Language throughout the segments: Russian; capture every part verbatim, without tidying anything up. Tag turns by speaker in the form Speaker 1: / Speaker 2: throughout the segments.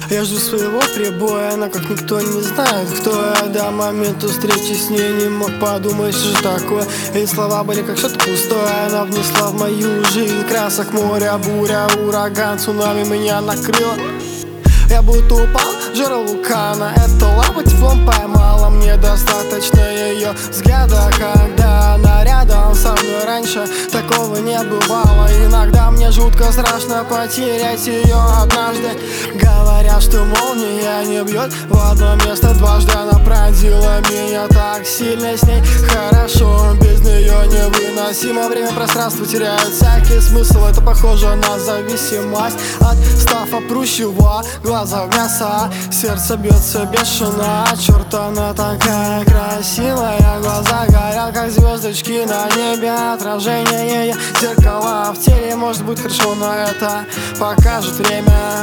Speaker 1: Я жду своего прибоя, но как никто не знает, кто я. До момента встречи с ней не мог подумать, что же такое. Эти слова были как что-то пустое. Она внесла в мою жизнь красок моря, буря, ураган, цунами меня накрыло. Я будто упал в жерло вулкана. Эта лампа теплом поймала. Мне достаточно ее взгляда, когда она рядом со мной. Раньше такого не бывало. Иногда мне жутко страшно потерять ее однажды. Говорят, что молния не бьет в одно место дважды. Она пронзила меня так сильно, с ней хорошо, без нее невыносимо. Время, пространство теряет всякий смысл. Это похоже на зависимость от стафа прущего. Глаза в мясо, сердце бьется бешено. Черт, она такая красивая. Глаза горят, как звездочки на небе. Отражение ее зеркала в теле. Может быть хорошо, но это покажет время.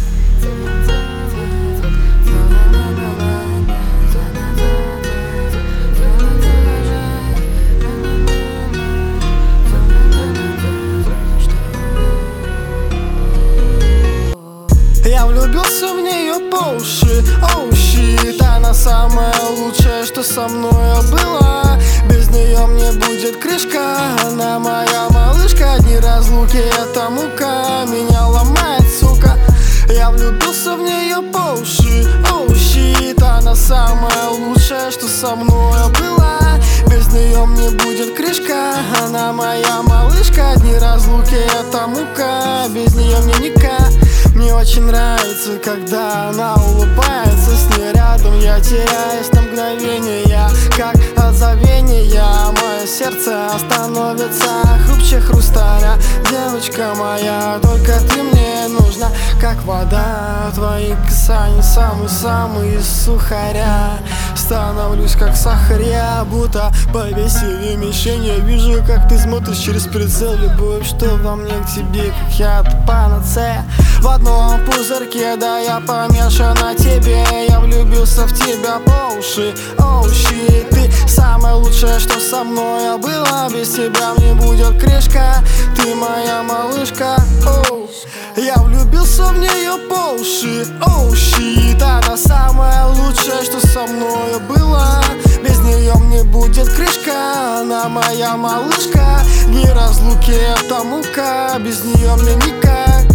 Speaker 1: Я влюбился в нее по уши, оу щит. Она самая лучшая, что со мной было. Без нее мне будет крышка. Она моя малышка, одни разлуки, это мука. Меня ломает, сука. Я влюбился в нее по уши, оу щит. Она самая лучшая, что со мной было. Без нее мне будет крышка. Она моя малышка, одни разлуки, это мука. Без нее мне никак. Мне очень нравится, когда она улыбается. С ней рядом я теряюсь на мгновение. Как от забвения мое сердце становится хрупче хрусталя. Девочка моя, только ты мне нужна, как вода. Твои касания самые-самые из сухаря. Становлюсь как сахар, я будто повесили мишень. Я вижу, как ты смотришь через прицел. Любовь, что во мне к тебе, как яд панацея. В одном пузырьке, да, я помешан на тебе. Я влюбился в тебя по уши, оу щит. Ты самое лучшее, что со мной было. Без тебя мне будет крышка. Ты моя малышка, оу. Я влюбился в нее по уши, оу щит. Она самая лучшая, что со мной было. Без нее мне будет крышка. Она моя малышка. Не разлуки, это мука. Без нее мне никак.